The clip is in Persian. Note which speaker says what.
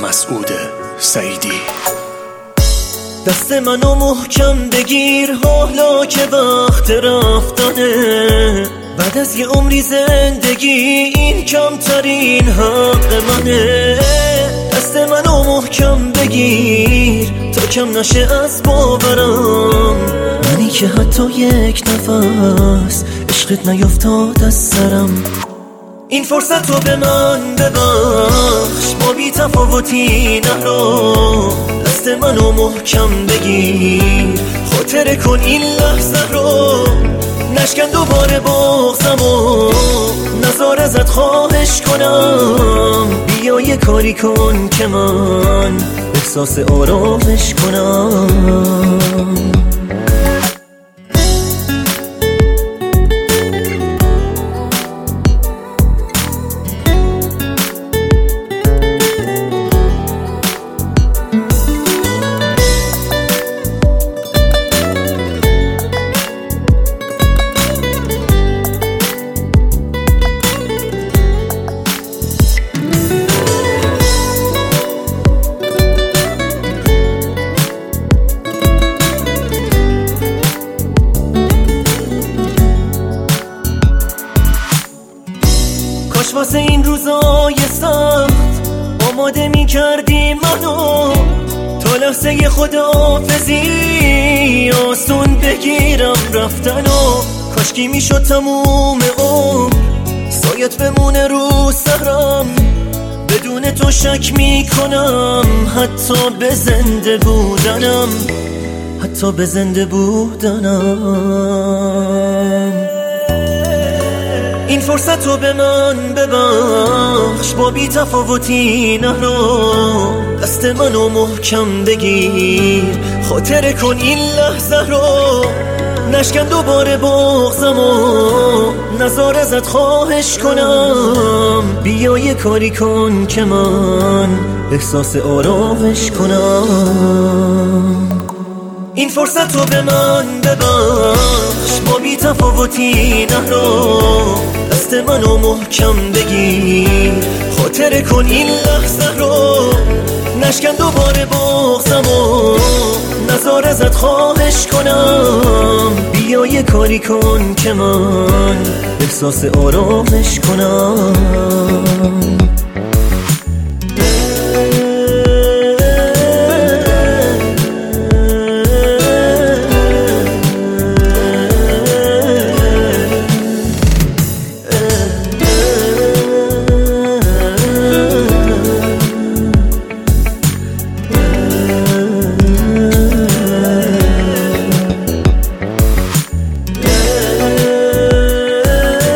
Speaker 1: مسعود سعیدی.
Speaker 2: دست منو محکم بگیر حالا که وقت رفتنه، بعد از یه عمری زندگی این کمترین حق منه. دست منو محکم بگیر تا کم نشه از باورم، منی که حتی یک نفس عشقت نیفتاد از سرم. این فرصت رو به من ببخش، ما بی تفاوتی نرو. دست منو محکم بگیر، خاطره کن این لحظه رو. نشکن دوباره بغضم و نزار ازت خواهش کنم. بیا یه کاری کن که من احساس آرامش کنم. کاش واسه این روزای سخت آماده می کردی منو، تا لحظه خداحافظی آسون بگیرم رفتنو. کاشکی می شد تموم عمر سایت بمونه رو سرم، بدون تو شک می کنم حتی به زنده بودنم، حتی به زنده بودنم. این فرصت رو به من ببخش، با بی تفاوتی نرو. دست منو محکم بگیر، خاطره کن این لحظه رو. نشکن دوباره بغضم و نزار ازت خواهش کنم. بیا یه کاری کن که من احساس آرامش کنم. این فرصت رو به من ببخش، ما بی تفاوتی نرو. دست منو محکم بگیر، خاطره کن این لحظه رو. نشکن دوباره بغضم و نزار ازت خواهش کنم. بیا یه کاری کن که من احساس آرامش کنم.